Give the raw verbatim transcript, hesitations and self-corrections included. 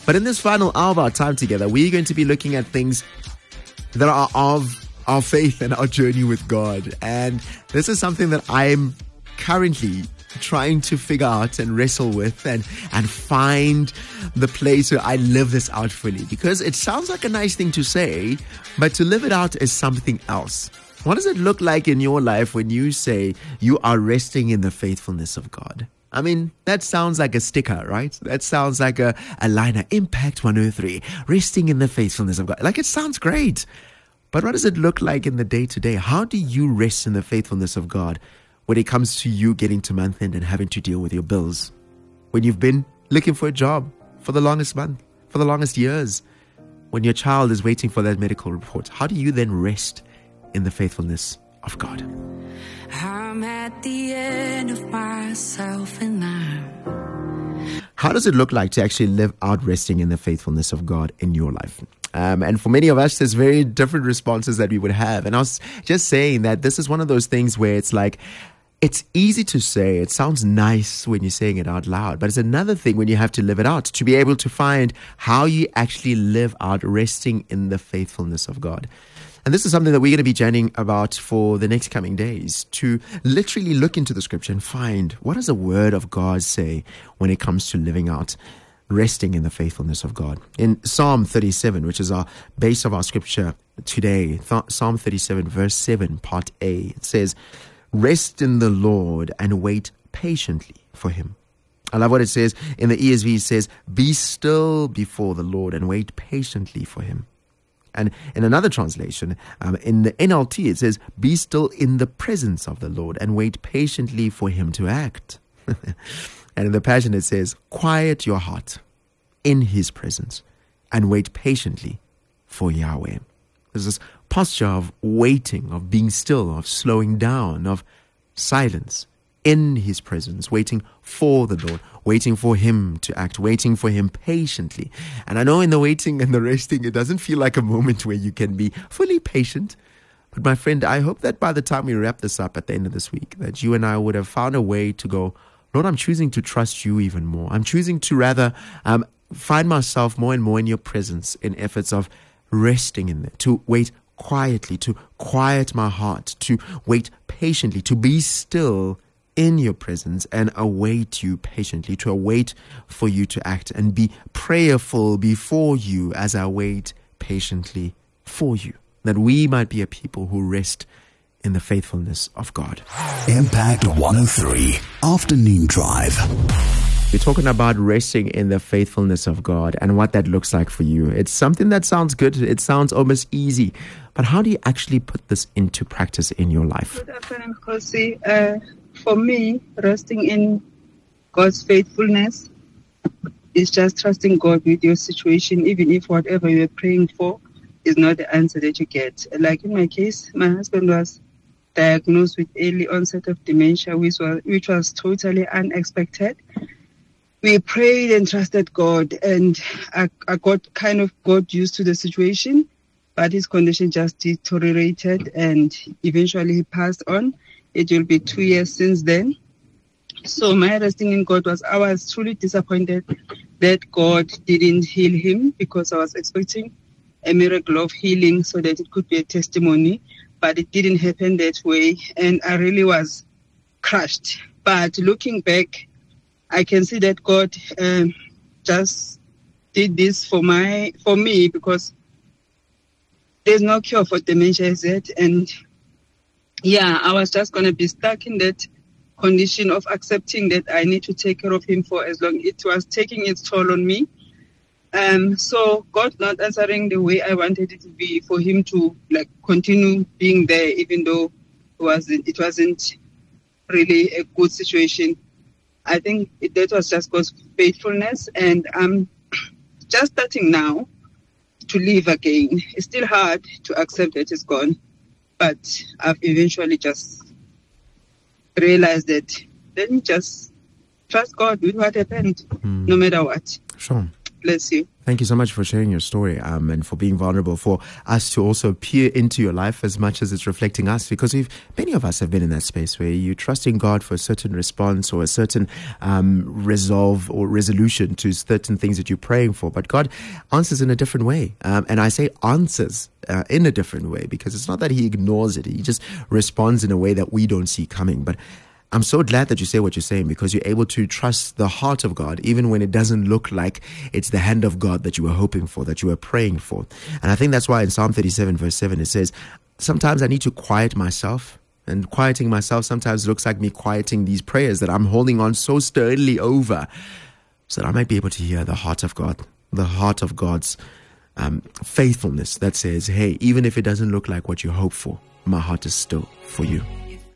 But in this final hour of our time together, we're going to be looking at things that are of our faith and our journey with God. And this is something that I'm currently trying to figure out and wrestle with and, and find the place where I live this out fully. Because it sounds like a nice thing to say, but to live it out is something else. What does it look like in your life when you say you are resting in the faithfulness of God? I mean, that sounds like a sticker, right? That sounds like a, a liner. Impact one oh three, resting in the faithfulness of God. Like, it sounds great. But what does it look like in the day-to-day? How do you rest in the faithfulness of God when it comes to you getting to month end and having to deal with your bills? When you've been looking for a job for the longest month, for the longest years? When your child is waiting for that medical report, how do you then rest in the faithfulness of God? I'm at the end of myself and now. How does it look like to actually live out resting in the faithfulness of God in your life? Um, and for many of us, there's very different responses that we would have. And I was just saying that this is one of those things where it's like, it's easy to say, it sounds nice when you're saying it out loud, but it's another thing when you have to live it out, to be able to find how you actually live out resting in the faithfulness of God. And this is something that we're going to be journeying about for the next coming days, to literally look into the scripture and find, what does the word of God say when it comes to living out resting in the faithfulness of God? In Psalm thirty-seven, which is our base of our scripture today, th- Psalm thirty-seven, verse seven, part A, it says, "Rest in the Lord and wait patiently for him." I love what it says in the E S V. It says, "Be still before the Lord and wait patiently for him." And in another translation, um, in the N L T, it says, "Be still in the presence of the Lord and wait patiently for him to act." And in the Passion, it says, "Quiet your heart in his presence and wait patiently for Yahweh." There's this posture of waiting, of being still, of slowing down, of silence in his presence, waiting for the Lord, waiting for him to act, waiting for him patiently. And I know in the waiting and the resting, it doesn't feel like a moment where you can be fully patient. But my friend, I hope that by the time we wrap this up at the end of this week, that you and I would have found a way to go, Lord, I'm choosing to trust you even more. I'm choosing to rather um, find myself more and more in your presence in efforts of resting in there, to wait quietly, to quiet my heart, to wait patiently, to be still in your presence and await you patiently, to await for you to act and be prayerful before you as I wait patiently for you, that we might be a people who rest in the faithfulness of God. Impact one oh three, Afternoon Drive. We're talking about resting in the faithfulness of God and what that looks like for you. It's something that sounds good. It sounds almost easy. But how do you actually put this into practice in your life? Good afternoon, Kosi. Uh, for me, resting in God's faithfulness is just trusting God with your situation, even if whatever you're praying for is not the answer that you get. Like in my case, my husband was diagnosed with early onset of dementia, which was, which was totally unexpected. We prayed and trusted God, and I, I got kind of got used to the situation, but his condition just deteriorated, and eventually he passed on. It will be two years since then. So my resting in God was, I was truly disappointed that God didn't heal him, because I was expecting a miracle of healing so that it could be a testimony, but it didn't happen that way, and I really was crushed. But looking back, I can see that God um, just did this for my for me, because there's no cure for dementia as yet. And yeah, I was just going to be stuck in that condition of accepting that I need to take care of him for as long. It was taking its toll on me. Um, so God not answering the way I wanted it to be, for him to like continue being there, even though it wasn't, it wasn't really a good situation. I think it, that was just God's faithfulness, and I'm just starting now to live again. It's still hard to accept that it's gone, but I've eventually just realized that let me just trust God with what happened, mm. no matter what. Sure. bless you. Thank you so much for sharing your story um, and for being vulnerable, for us to also peer into your life as much as it's reflecting us, because we've, many of us have been in that space where you trust in God for a certain response or a certain um, resolve or resolution to certain things that you're praying for, but God answers in a different way. Um, and I say answers uh, in a different way because it's not that he ignores it. He just responds in a way that we don't see coming. But I'm so glad that you say what you're saying, because you're able to trust the heart of God, even when it doesn't look like it's the hand of God that you were hoping for, that you were praying for. And I think that's why in Psalm thirty-seven, verse seven, it says, sometimes I need to quiet myself. And quieting myself sometimes looks like me quieting these prayers that I'm holding on so sternly over, so that I might be able to hear the heart of God, the heart of God's um, faithfulness that says, hey, even if it doesn't look like what you hope for, my heart is still for you.